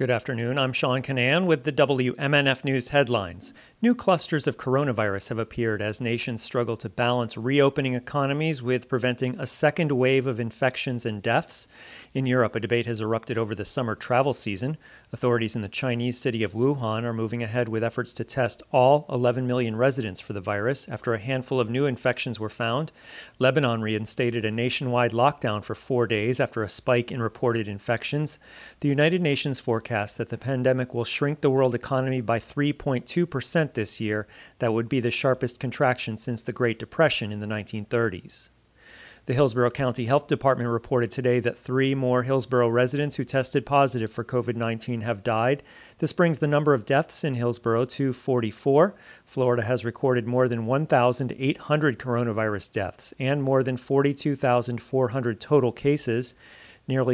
Good afternoon. I'm Sean Canan with the WMNF News headlines. New clusters of coronavirus have appeared as nations struggle to balance reopening economies with preventing a second wave of infections and deaths. In Europe, a debate has erupted over the summer travel season. Authorities in the Chinese city of Wuhan are moving ahead with efforts to test all 11 million residents for the virus after a handful of new infections were found. Lebanon reinstated a nationwide lockdown for 4 days after a spike in reported infections. The United Nations forecast that the pandemic will shrink the world economy by 3.2% this year. That would be the sharpest contraction since the Great Depression in the 1930s. The Hillsborough County Health Department reported today that 3 more Hillsborough residents who tested positive for COVID-19 have died. This brings the number of deaths in Hillsborough to 44. Florida has recorded more than 1,800 coronavirus deaths and more than 42,400 total cases. Nearly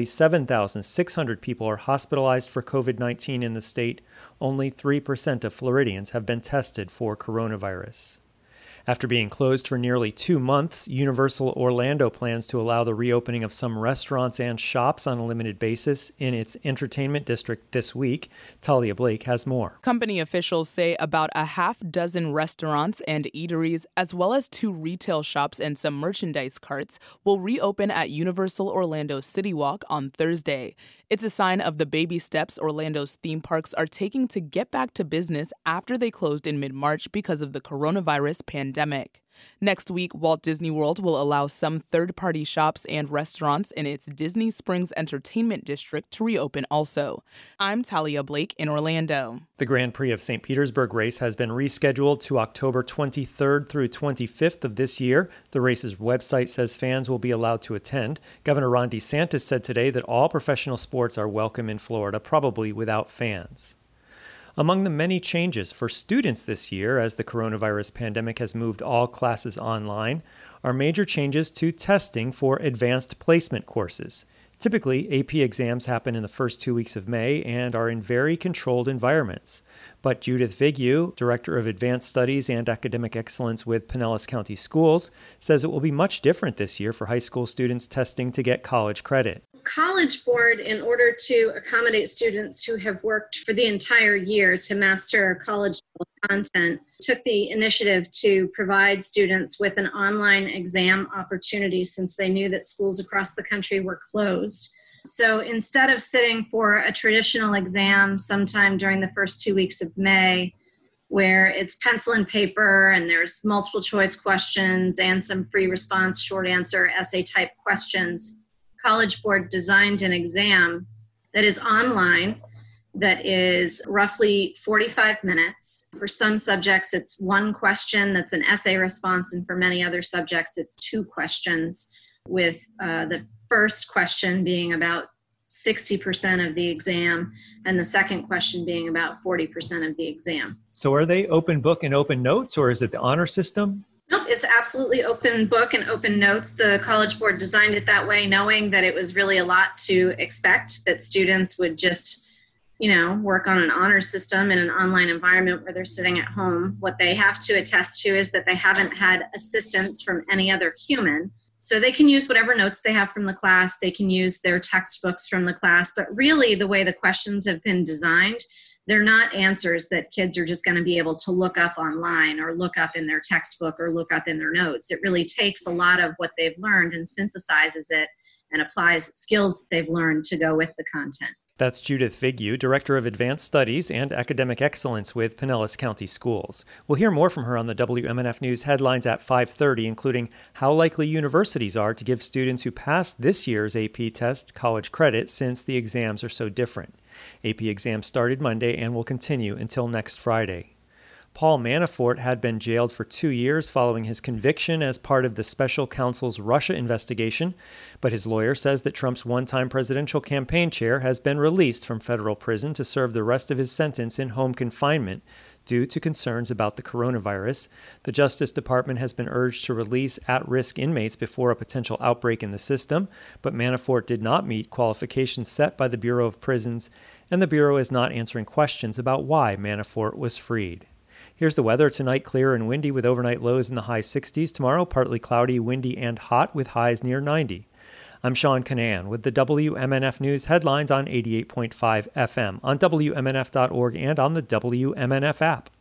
7,600 people are hospitalized for COVID-19 in the state. Only 3% of Floridians have been tested for coronavirus. After being closed for nearly 2 months, Universal Orlando plans to allow the reopening of some restaurants and shops on a limited basis in its entertainment district this week. Talia Blake has more. Company officials say about a half dozen restaurants and eateries, as well as 2 retail shops and some merchandise carts, will reopen at Universal Orlando City Walk on Thursday. It's a sign of the baby steps Orlando's theme parks are taking to get back to business after they closed in mid-March because of the coronavirus pandemic. Next week, Walt Disney World will allow some third-party shops and restaurants in its Disney Springs Entertainment District to reopen also. I'm Talia Blake in Orlando. The Grand Prix of St. Petersburg race has been rescheduled to October 23rd through 25th of this year. The race's website says fans will be allowed to attend. Governor Ron DeSantis said today that all professional sports are welcome in Florida, probably without fans. Among the many changes for students this year, as the coronavirus pandemic has moved all classes online, are major changes to testing for advanced placement courses. Typically, AP exams happen in the first 2 weeks of May and are in very controlled environments. But Judith Vigue, Director of Advanced Studies and Academic Excellence with Pinellas County Schools, says it will be much different this year for high school students testing to get college credit. College Board, in order to accommodate students who have worked for the entire year to master college content, took the initiative to provide students with an online exam opportunity since they knew that schools across the country were closed. So instead of sitting for a traditional exam sometime during the first 2 weeks of May, where it's pencil and paper and there's multiple choice questions and some free response, short answer, essay type questions, College Board designed an exam that is online, that is roughly 45 minutes. For some subjects, it's 1 question that's an essay response, and for many other subjects, it's 2 questions, with the first question being about 60% of the exam, and the second question being about 40% of the exam. So are they open book and open notes, or is it the honor system? Nope, it's absolutely open book and open notes. The College Board designed it that way, knowing that it was really a lot to expect, that students would just, work on an honor system in an online environment where they're sitting at home. What they have to attest to is that they haven't had assistance from any other human. So they can use whatever notes they have from the class. They can use their textbooks from the class. But really, the way the questions have been designed, they're not answers that kids are just going to be able to look up online or look up in their textbook or look up in their notes. It really takes a lot of what they've learned and synthesizes it and applies skills that they've learned to go with the content. That's Judith Vigue, Director of Advanced Studies and Academic Excellence with Pinellas County Schools. We'll hear more from her on the WMNF News headlines at 5:30, including how likely universities are to give students who pass this year's AP test college credit since the exams are so different. AP exams started Monday and will continue until next Friday. Paul Manafort had been jailed for 2 years following his conviction as part of the special counsel's Russia investigation, but his lawyer says that Trump's one-time presidential campaign chair has been released from federal prison to serve the rest of his sentence in home confinement due to concerns about the coronavirus. The Justice Department has been urged to release at-risk inmates before a potential outbreak in the system, but Manafort did not meet qualifications set by the Bureau of Prisons, and the Bureau is not answering questions about why Manafort was freed. Here's the weather. Tonight, clear and windy with overnight lows in the high 60s. Tomorrow, partly cloudy, windy, and hot with highs near 90. I'm Sean Canan with the WMNF News headlines on 88.5 FM, on WMNF.org, and on the WMNF app.